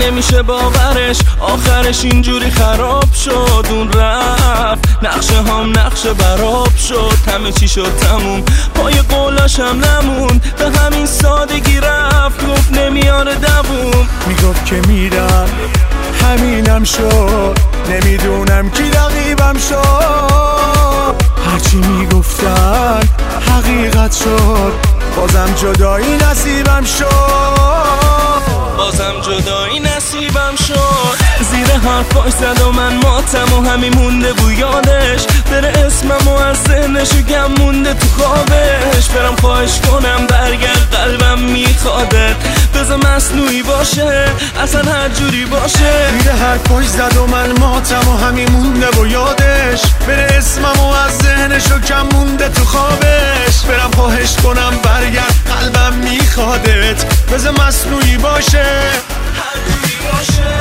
نمیشه باورش، آخرش اینجوری خراب شد. اون رفت نقشه هم نقشه براب شد، همه چی شد تموم، پای قولاش هم نمون، به همین سادگی رفت، گفت نمیاره دووم. میگفت که میرم همینم شد، نمیدونم کی رقیبم شد. هرچی میگفتن حقیقت شد، بازم جدایی نصیبم شد، بازم جدایی نصیبم شد. زیر حرفاش زد و من ماتم و همین مونده بو یادش، بره اسمم و از ذهنشو گم مونده تو خوابش. برم خواهش کنم برگرد، قلبم میخوادت، بذار مصنوعی باشه، اصلا هر جوری باشه. زیر حرفاش زد و من ماتم و همین مونده بو یادش، بره اسمم و از ذهنشو کم مونده تو خوابش. برم خواهش کنم برگرد، قلبم میخوادت، بذار مصنوعی باشه، هر جوری باشه.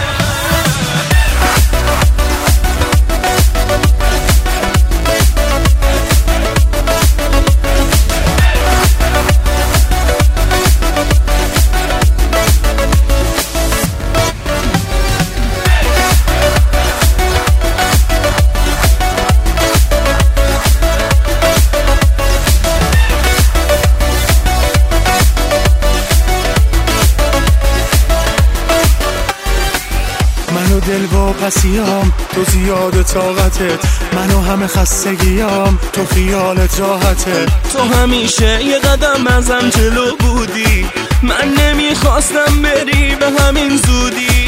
منو دل با پسیام، تو زیاد طاقتت، منو همه خستگیام، تو خیالت راحته. تو همیشه یه قدم ازم جلو بودی، من نمیخواستم بری به همین زودی.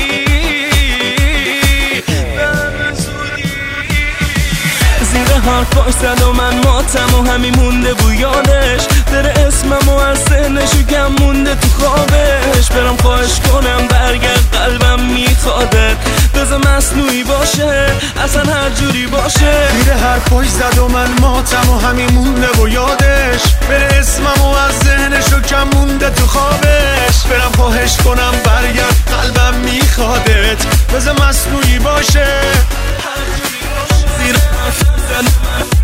زیر حرفاش زد و من ماتم و همین مونده بو یادش، بره اسمم و از ذهنشو گم مونده تو خوابش. برم خواهش کنم برگرد، قلبم میخوادت، بذار مصنوعی باشه، اصلا هر جوری باشه. زیر حرفاش زد و من ماتم و همین مونده بو یادش، بره اسمم و از ذهنشو کم مونده تو خوابش. برم خواهش کنم برگرد، قلبم میخوادت، بذار مصنوعی باشه، هر جوری باشه. زیر حرفاش زد و من